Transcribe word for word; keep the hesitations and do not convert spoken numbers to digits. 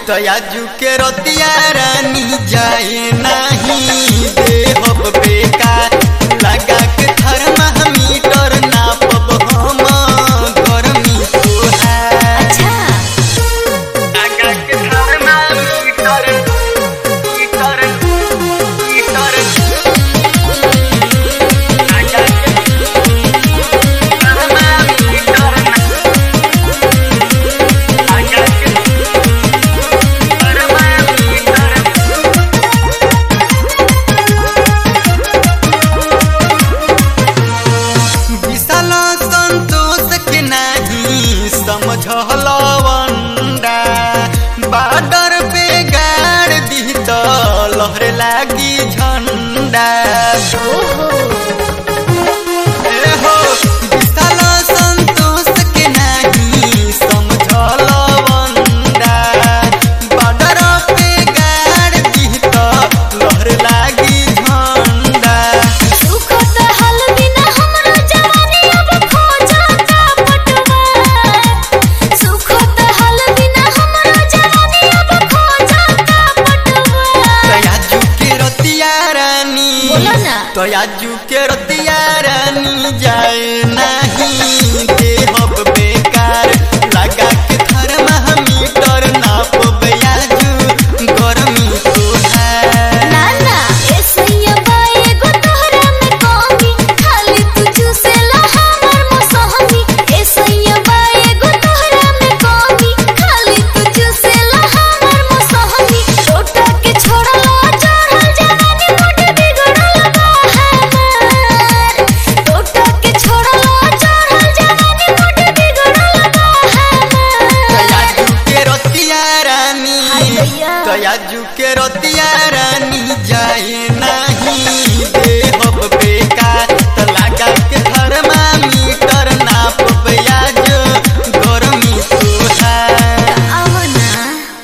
तयाजू के रतिया रानी जाए नहीं देहब बेकार लगा के थर्मामीटर नापब हम गर्मी तोहार। अच्छा लगा के थर्मामीटर मीटर मीटर लगा के थर्मामीटर लगा के विशाल संतोष के नहीं समझलवंडा बाडर पे गाड़ दी तो लहर लागी झंडा। ए हो विशाल संतोष के नहीं समझलवंडा बाडर पे गाड़ दी तो लहर लागी झंडा। सुखत हाल बिना हमरो जवानी अब खो जाता पटवार। सुखत हाल बिना हमरो जवानी अब खो जाता पटवार। तयाजू के रतिया रानी बोलो ना। तयाजू के रतिया रानी जाए नहीं देहब बेकार लगा के थर्मामीटर नापब आजू गर्मी तोहार। ना ना ऐसैया बाए गो तोहरा में कमी खाली तू चूसेला हमर मौसमी। ऐसैया बाए गो तोहरा में कमी खाली तू चूसेला हमर मौसमी। टोटा के छोड़ला चढ़ल जवानी मोटे बिगड़ल बा हमार। टोटा के छोड़ला चढ़ल जवानी मोटे बिगड़ल बा हमार। तयाजू के रतिया रानी हाय भैया। तयाजू के रतिया रानी जाए ना